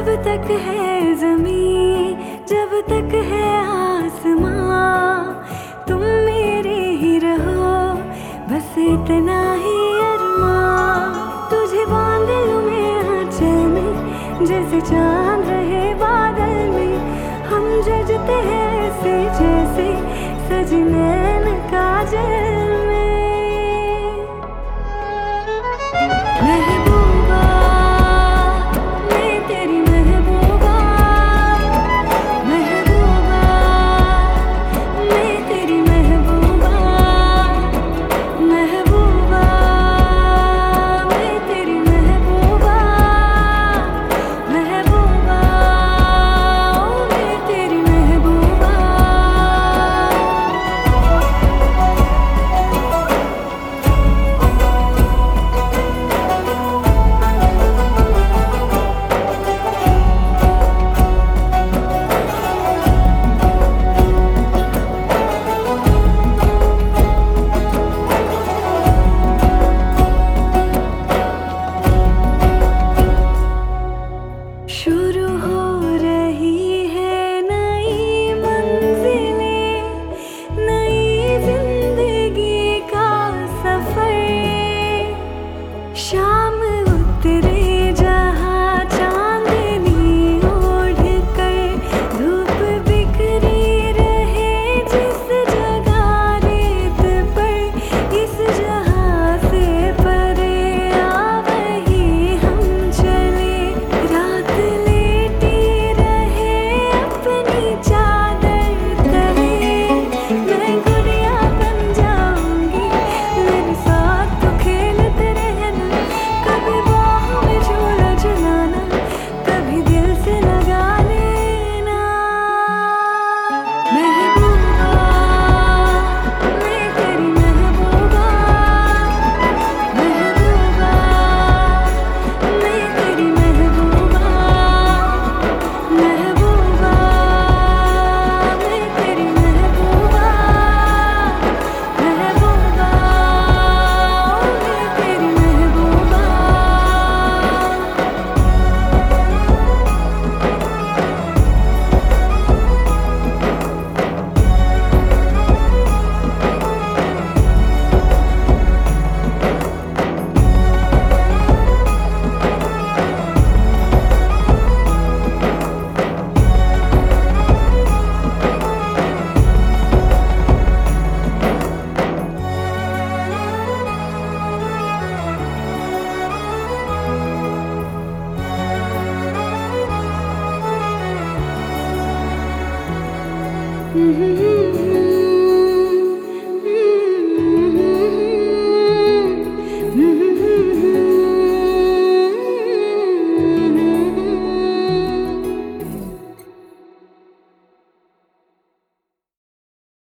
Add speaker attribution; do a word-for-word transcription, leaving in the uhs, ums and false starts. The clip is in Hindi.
Speaker 1: तक है ज़मीं, जब तक है आसमां, तुम मेरे ही रहो, बस इतना ही अरमां। तुझे बांध लूं मैं आंचल में, जैसे चांद रहे बादल में। हम जजते हैं ऐसे जैसे सजे नैन काजल में। महबूबा मैं तेरी महबूबा, महबूबा मैं तेरी महबूबा, महबूबा मैं तेरी महबूबा, महबूबा मैं तेरी महबूबा। शुरू हो रही है नई मंजिलें, नई जिंदगी का सफर। शाम उतरे जहाँ चांदनी ओढ़ कर, धूप बिखरी रहे जिस जगह रेत पर। इस जहाँ से परे आ वहीं हम चले, रात लेटी रहे अपनी चादर तले। मैं गुड़िया बन जाऊंगी, मेरे साथ तो खेलते रहना। कभी बाहों में झूला झुलाना, कभी दिल से लगा लेना। महबूबा मैं तेरी महबूबा, महबूबा मैं तेरी महबूबा, महबूबा मैं तेरी महबूबा, महबूबा मैं तेरी महबूबा। Mm-hmm.